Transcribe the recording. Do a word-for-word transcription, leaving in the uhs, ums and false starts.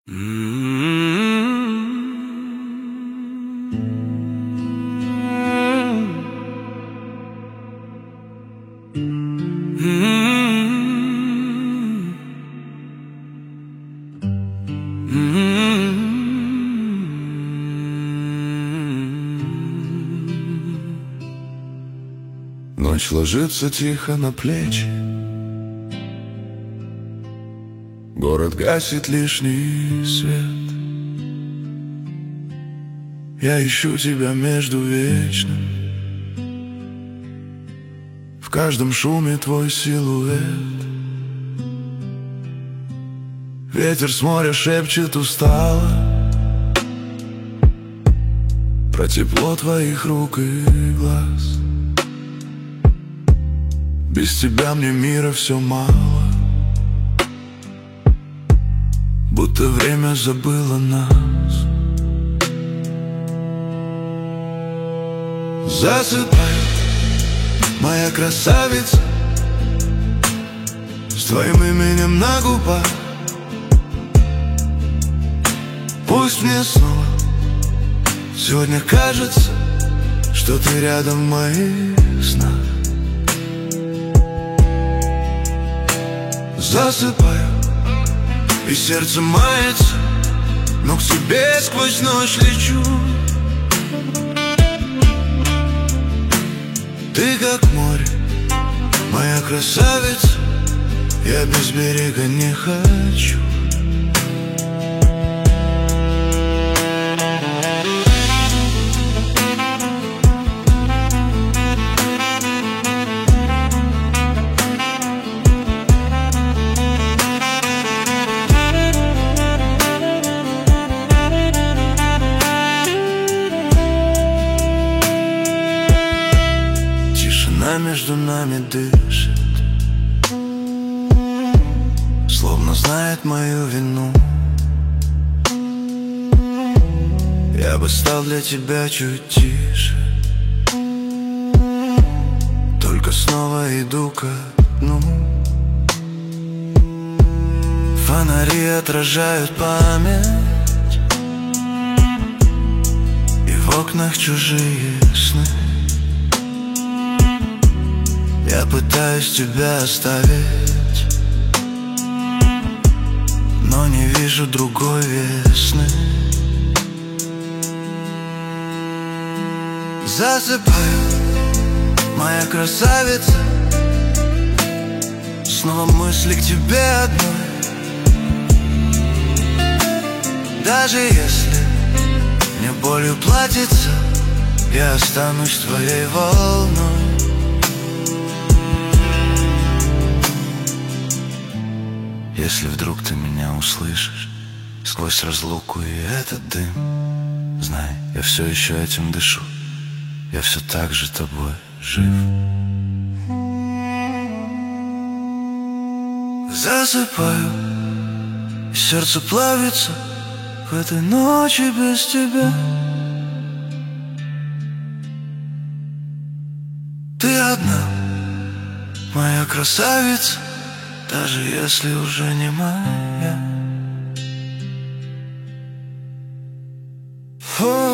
Ночь ложится тихо на плечи, город гасит лишний свет. Я ищу тебя между вечным, в каждом шуме твой силуэт. Ветер с моря шепчет устало про тепло твоих рук и глаз. Без тебя мне мира все мало, будто время забыло нас. Засыпай, моя красавица, с твоим именем на губах. Пусть мне снова сегодня кажется, что ты рядом в моих снах. Засыпаю, и сердце мается, но к тебе сквозь ночь лечу. Ты как море, моя красавица, я без берега не хочу. Тишина между нами дышит, словно знает мою вину. Я бы стал для тебя чуть тише, только снова иду ко дну. Фонари отражают память, и в окнах чужие сны. Я пытаюсь тебя оставить, но не вижу другой весны. Засыпаю, моя красавица, снова мысли к тебе одной. Даже если мне болью платится, я останусь твоей волной. Если вдруг ты меня услышишь сквозь разлуку и этот дым, знай, я все еще этим дышу, я все так же тобой жив. Засыпаю, и сердце плавится в этой ночи без тебя. Ты одна, моя красавица, даже если уже не моя.